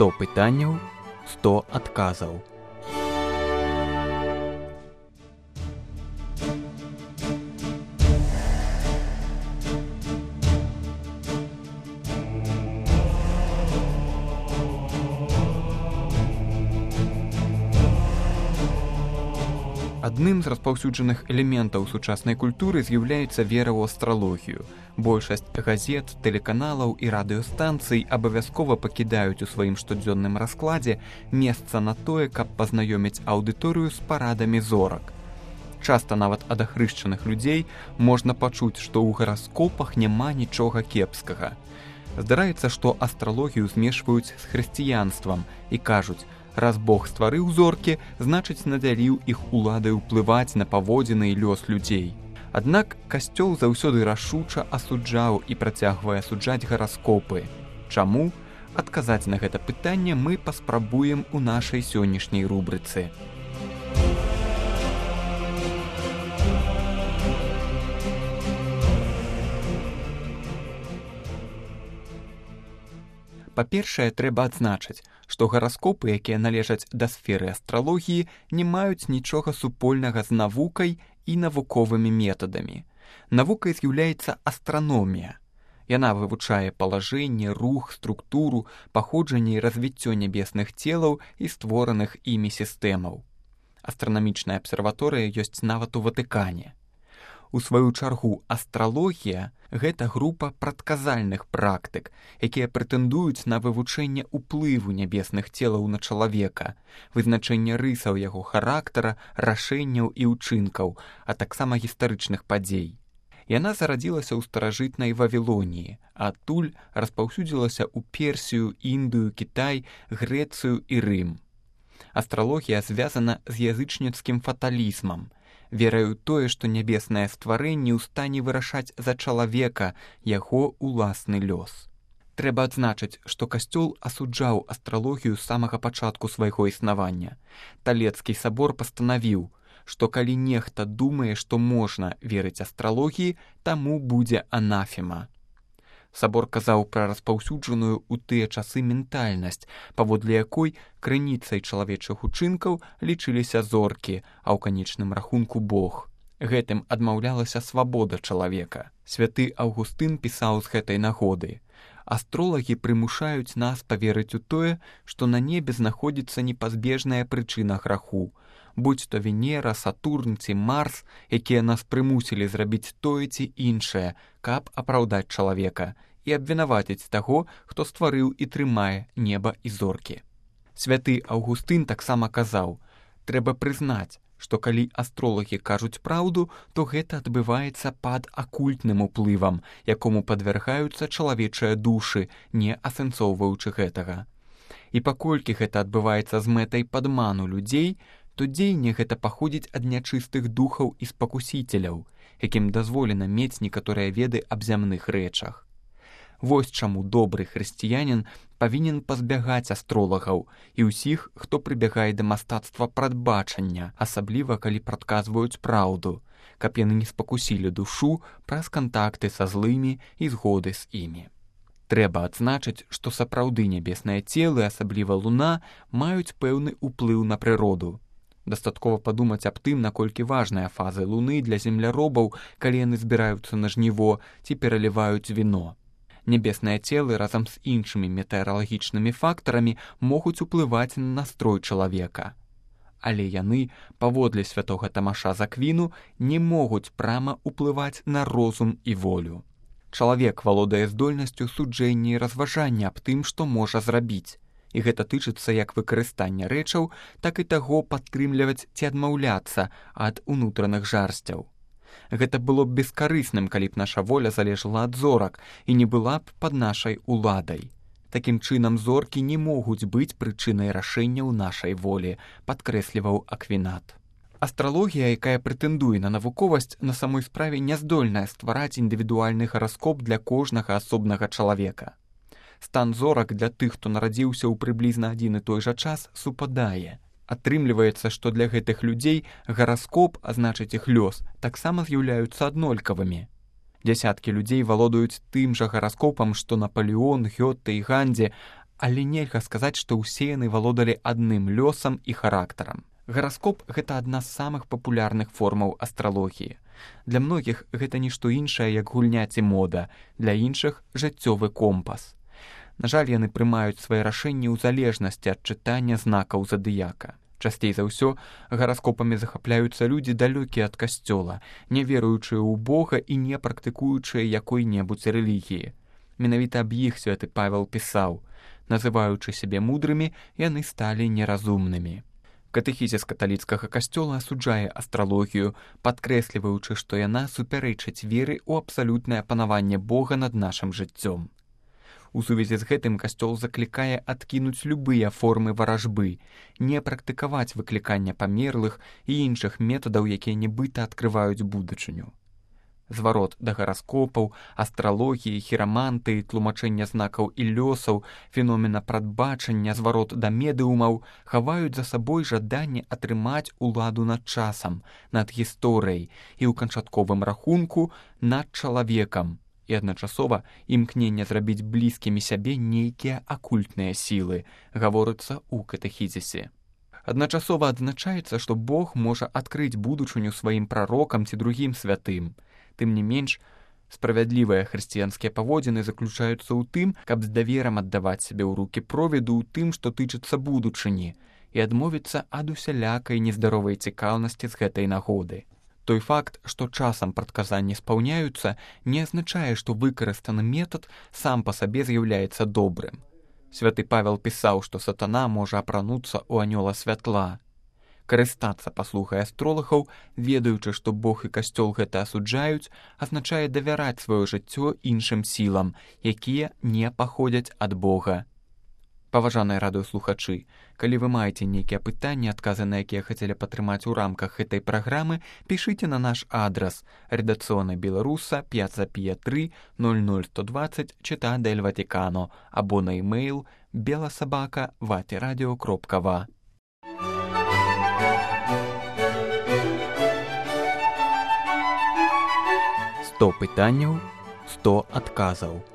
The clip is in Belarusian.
100 пытанняў, 100 адказаў. Адным з распаўсюджаных элементаў сучаснай культуры з'яўляецца вера ў астралогію. Большасць газет, тэлеканалаў і радыёстанцый абавязкова пакідаюць у сваім штодзённым раскладзе месца на тое, каб пазнаёміць аўдыторыю з парадамі зорак. Часта нават ад ахрышчаных людзей можна пачуць, што ў гараскопах няма нічога кепскага. Здараецца, што астралогію змешваюць з хрысціянствам і кажуць: раз Бог стварыў зоркі, значыць надзяліў іх уладай уплываць на паводзіны і лёс людзей. Аднак касцёл заўсёды рашуча асуджаў і працягвае асуджаць гараскопы. Чаму? Адказаць на гэта пытанне мы паспрабуем у нашай сённяшняй рубрыцы. Па-першае, трэба адзначыць, што гараскопы, якія належаць да сферы астралогіі, не маюць нічога супольнага з навукай і навуковымі метадамі. Навукай з'яўляецца астраномія. Яна вывучае палажэнне, рух, структуру, паходжанне і развіццё нябесных целаў і створаных імі сістэмаў. Астранамічная абсерваторыя ёсць нават у Ватыкане. У сваю чаргу, астралогія – гэта група прадказальных практык, якія прэтэндуюць на вывучэнне ўплыву нябесных целаў на чалавека, вызначэнне рысаў яго характара, рашэнняў і ўчынкаў, а таксама гістарычных падзей. Яна зарадзілася ў старажытнай Вавілоніі, а адтуль распаўсюдзілася ў Персію, Індыю, Кітай, Грэцыю і Рым. Астралогія звязана з язычніцкім фаталізмам, вераю тое, што нябеснае стварэнне ў стане вырашаць за чалавека яго ўласны лёс. Трэба адзначыць, што касцёл асуджаў астралогію з самага пачатку свайго існавання. Талецкі сабор пастанавіў, што калі нехта думае, што можна верыць астралогіі, таму будзе анафема. Сабор казаў пра распаўсюджаную ў тыя часы ментальнасць, паводле якой крыніцай чалавечых учынкаў лічыліся зоркі, а ў канечным рахунку Бог. Гэтым адмаўлялася свабода чалавека. Святы Аўгустын пісаў з гэтай нагоды: «Астролагі прымушаюць нас паверыць у тое, што на небе знаходзіцца непазбежная прычына граху, будь то Венера, Сатурн ці Марс, якія нас прымусілі зрабіць тое ці іншае, каб апраўдаць чалавека і абвінаваціць таго, хто стварыў і трымае неба і зоркі». Святы Аўгустын таксама казаў: «Трэба прызнаць, што калі астролагі кажуць праўду, то гэта адбываецца пад акультным уплывам, якому падвяргаюцца чалавечыя душы, не асэнсоўваючы гэтага. І паколькі гэта адбываецца з мэтай падману людзей, то дзеянне гэта паходзіць ад нячыстых духаў і спакусіцеляў, якім дазволена мець некаторыя веды аб зямных рэчах. Вось чаму добры хрысціянін павінен пазбягаць астролагаў і ўсіх, хто прыбягае да мастацтва прадбачання, асабліва калі прадказваюць праўду, каб яны не спакусілі душу праз кантакты са злымі і згоды з імі. Трэба адзначыць, што сапраўды нябесныя целы, асабліва луна, маюць пэўны ўплыў на прыроду. Дастаткова падумаць аб тым, наколькі важныя фазы луны для земляробаў, калі яны збіраюцца на жніво ці пераліваюць віно. Нябесныя целы разам з іншымі метэаралагічнымі фактарамі могуць уплываць на настрой чалавека. Але яны, паводле святога Тамаша з Аквіну, не могуць прама ўплываць на розум і волю. Чалавек валодае здольнасцю суджэння і разважання аб тым, што можа зрабіць. І гэта тычыцца як выкарыстання рэчаў, так і таго падтрымліваць ці адмаўляцца ад унутраных жарсцяў. Гэта было б бескарысным, калі б наша воля залежала ад зорак і не была б пад нашай уладай. Такім чынам, зоркі не могуць быць прычынай рашэнняў нашай волі, падкрэсліваў Аквінат. Астралогія, якая прэтэндуе на навуковасць, на самой справе не здольная ствараць індывідуальны гараскоп для кожнага асобнага чалавека. Стан зорак для тых, хто нарадзіўся ў прыблізна адзін і той жа час, супадае. Атрымліваецца, што для гэтых людзей гараскоп, а значыць іх лёс, таксама з'яўляюцца аднолькавымі. Дзясяткі людзей валодаюць тым жа гараскопам, што Напалеон, Гёте і Ганзе, але нельга сказаць, што ўсе яны валодалі адным лёсам і характарам. Гараскоп – гэта адна з самых папулярных формаў астралогіі. Для многіх гэта нішто іншае, як гульня ці мода, для іншых – жыццёвы компас. На жаль, яны прымаюць свае рашэнні ў залежнасці ад чытання знакаў задыяка. Часцей за ўсё гараскопамі захапляюцца людзі далёкія ад касцёла, не веруючыя ў Бога і не практыкуючыя якой-небудзь рэлігіі. Менавіта аб іх святы Павел пісаў: «Называючы сябе мудрымі, яны сталі неразумнымі». Катэхізіс каталіцкага касцёла асуджае астралогію, падкрэсліваючы, што яна супярэчыць веры ў абсалютнае панаванне Бога над нашым жыццём. У сувязі з гэтым касцёл заклікае адкінуць любыя формы варажбы, не практыкаваць выклікання памерлых і іншых метадаў, якія нібыта адкрываюць будучыню. Зварот да гараскопаў, астралогіі, хірамантыі, тлумачэння знакаў і лёсаў, феномена прадбачання, зварот да медыумаў хаваюць за сабой жаданне атрымаць уладу над часам, над гісторыяй і ў канчатковым рахунку над чалавекам, і адначасова імкнення зрабіць блізкімі сябе нейкія акультныя сілы, гаворыцца ў катэхізісе. Адначасова адзначаецца, што Бог можа адкрыць будучыню сваім прарокам ці другім святым. Тым не менш, справядлівыя хрысціянскія паводзіны заключаюцца ў тым, каб з даверам аддаваць сябе ў рукі провіду ў тым, што тычыцца будучыні, і адмовіцца ад усялякай нездаровай цікаўнасці з гэтай нагоды. Той факт, што часам прадказанні спаўняюцца, не азначае, што выкарыстаны метад сам па сабе з'яўляецца добрым. Святы Павел пісаў, што сатана можа апрануцца ў анёла святла. Карыстацца паслугай астролагаў, ведаючы, што Бог і касцёл гэта асуджаюць, азначае давяраць сваё жыццё іншым сілам, якія не паходзяць ад Бога. Паважаныя радыёслухачы, калі вы маеце нейкія пытанні, адказы на якія хацелі падтрымаць у рамках гэтай праграмы, пішыце на наш адрас редакцыёна беларуса 5-3 00120 Città del Vaticano або на e-mail belasobaka@vatiradio.va. 100 пытанняў, 100 адказаў.